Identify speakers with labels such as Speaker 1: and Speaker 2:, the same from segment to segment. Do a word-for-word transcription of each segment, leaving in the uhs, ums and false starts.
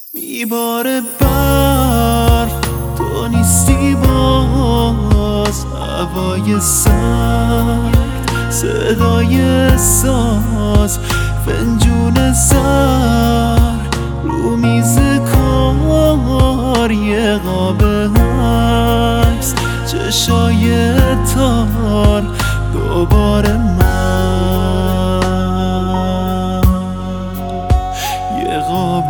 Speaker 1: میباره برف تو نیستی باز، هوای سرد صدای ساز، فنجون زر رو میز کار، یه قاب عکس چشای تار، دوباره من یه قاب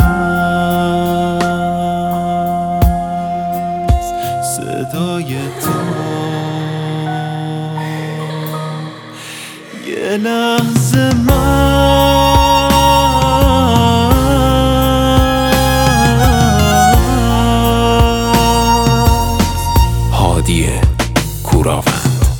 Speaker 1: عکس صدای تار، یه لحظه من
Speaker 2: هادی کوراوند.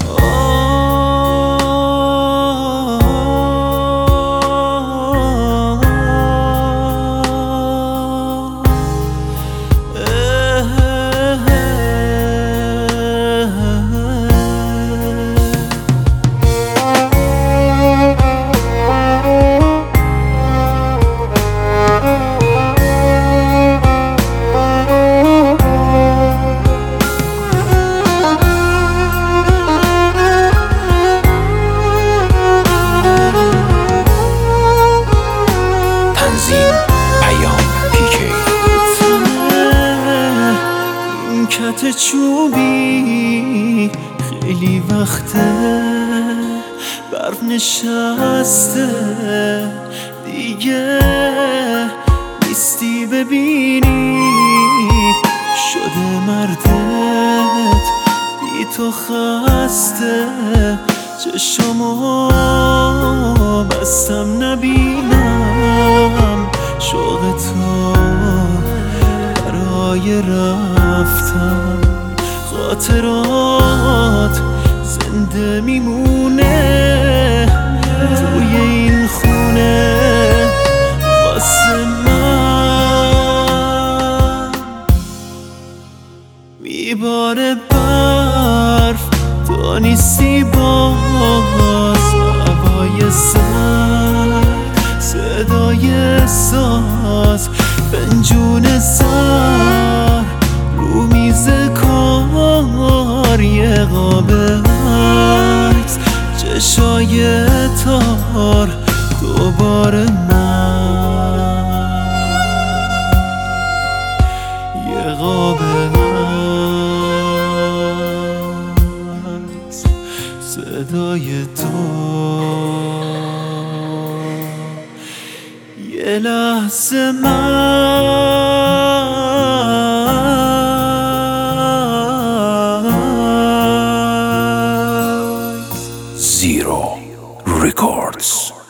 Speaker 1: کت چوبی خیلی وقته برف نشسته، دیگه نیستی ببینی، شده مردت بی تو خسته، چشمو بستم نبینم شوق تو برای رفتم، خاطرات زنده میمونه توی این خونه واسه من، میباره برف تو نیستی باز، هوای سرد صدای ساز، فنجون زر رو میز کار، یه قاب عکس چشای تار، دوباره من یه قاب عکس صدای تار، یه لحظه من
Speaker 2: Zero Records.